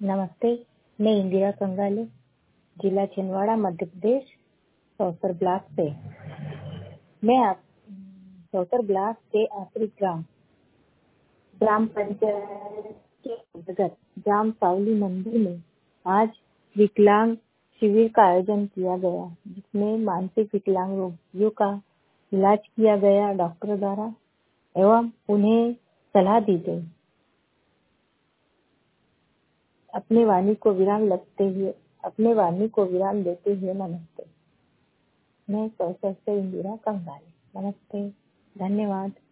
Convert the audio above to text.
नमस्ते। मैं इंदिरा कंगाले, जिला छिंदवाड़ा, मध्य प्रदेश, सौसर ब्लॉक से। मैं सौसर ब्लॉक के आखिरी ग्राम पंचायत के अंतर्गत ग्राम सावली मंदिर में आज विकलांग शिविर का आयोजन किया गया, जिसमें मानसिक विकलांग रोगियों का इलाज किया गया डॉक्टर द्वारा एवं उन्हें सलाह दी गई। अपने वाणी को विराम देते हुए नमस्ते। मैं सौसर से इंदिरा कंगाले। नमस्ते, धन्यवाद।